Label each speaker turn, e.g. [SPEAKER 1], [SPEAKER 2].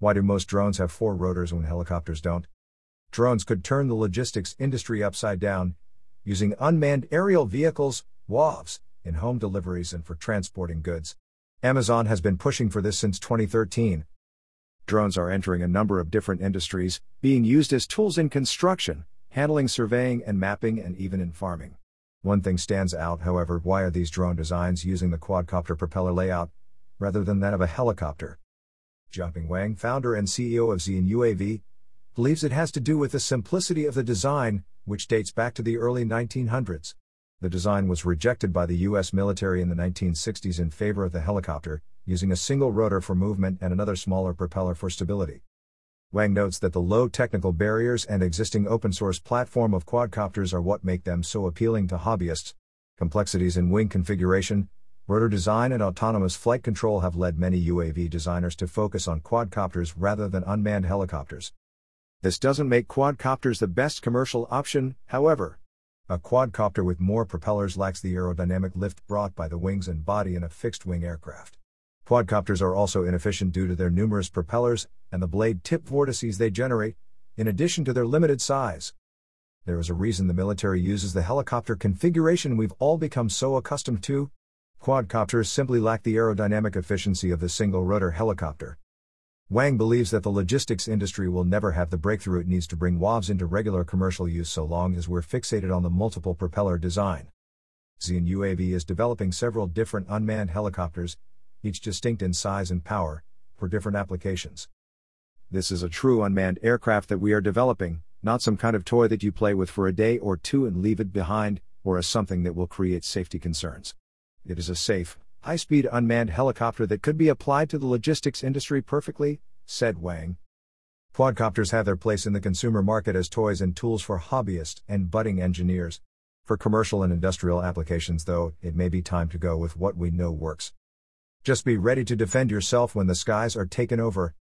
[SPEAKER 1] Why do most drones have four rotors when helicopters don't? Drones could turn the logistics industry upside down, using unmanned aerial vehicles, UAVs, in home deliveries and for transporting goods. Amazon has been pushing for this since 2013. Drones are entering a number of different industries, being used as tools in construction, handling surveying and mapping, and even in farming. One thing stands out, however: why are these drone designs using the quadcopter propeller layout, rather than that of a helicopter? Jianping Wang, founder and CEO of Xi'an UAV, believes it has to do with the simplicity of the design, which dates back to the early 1900s. The design was rejected by the US military in the 1960s in favor of the helicopter, using a single rotor for movement and another smaller propeller for stability. Wang notes that the low technical barriers and existing open-source platform of quadcopters are what make them so appealing to hobbyists. Complexities in wing configuration, rotor design, and autonomous flight control have led many UAV designers to focus on quadcopters rather than unmanned helicopters. This doesn't make quadcopters the best commercial option, however. A quadcopter with more propellers lacks the aerodynamic lift brought by the wings and body in a fixed-wing aircraft. Quadcopters are also inefficient due to their numerous propellers and the blade tip vortices they generate, in addition to their limited size. There is a reason the military uses the helicopter configuration we've all become so accustomed to. Quadcopters simply lack the aerodynamic efficiency of the single-rotor helicopter. Wang believes that the logistics industry will never have the breakthrough it needs to bring UAVs into regular commercial use so long as we're fixated on the multiple propeller design. Xi'an UAV is developing several different unmanned helicopters, each distinct in size and power, for different applications. This is a true unmanned aircraft that we are developing, not some kind of toy that you play with for a day or two and leave it behind, or as something that will create safety concerns. It is a safe, high-speed unmanned helicopter that could be applied to the logistics industry perfectly, said Wang. Quadcopters have their place in the consumer market as toys and tools for hobbyists and budding engineers. For commercial and industrial applications, though, it may be time to go with what we know works. Just be ready to defend yourself when the skies are taken over.